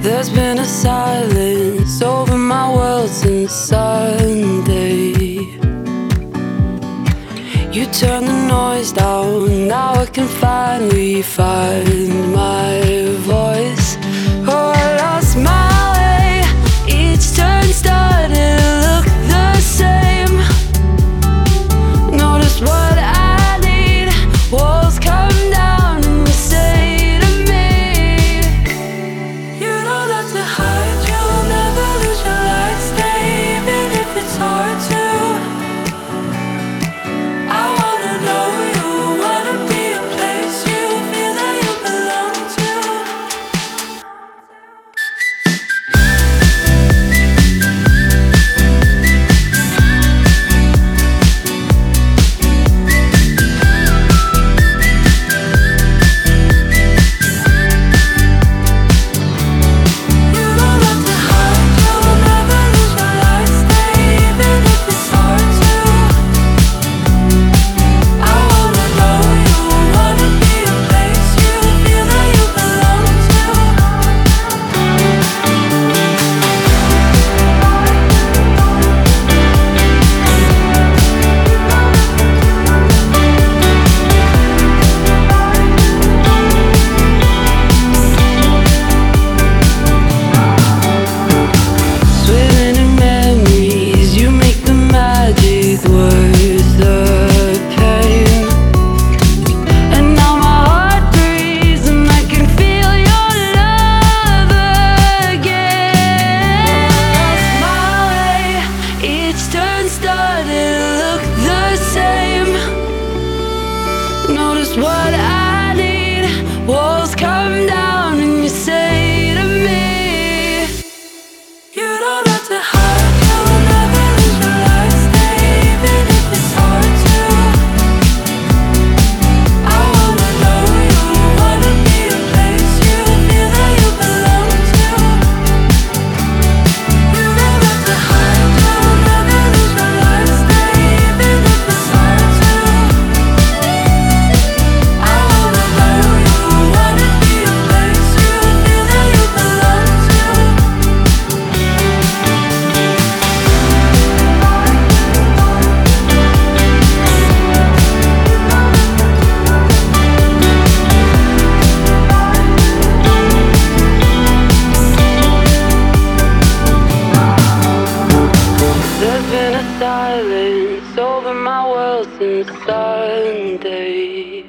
There's been a silence over my world since Sunday. You turn the noise down, now I can finally find my voice. Oh, I lost my way, each turn started to look the same. Notice what I need, walls come down and you say to me, you don't have to hide, you'll never lose your light. Stay even if it's hard to. I wanna know you, wanna be a place you feel that you belong to. You don't have to hide, you'll never lose your light. Stay even if it's hard to. I wanna know you, wanna be a place you feel that you belong to. Swimming in memories, you make the magic worth the pain. And now my heart breathes and I can feel your love again. Lost my way, each turn started to look the same. Notice what I need, walls come down and you say to me, you don't have to hide, you'll never lose your light. Stay even if it's hard to. I wanna know you, wanna be a place you feel that you belong to. You don't have to hide, you'll never lose your light. Stay even if it's hard to. I wanna know you, wanna be a place you feel that you belong to. There's been a silence over my world since Sunday.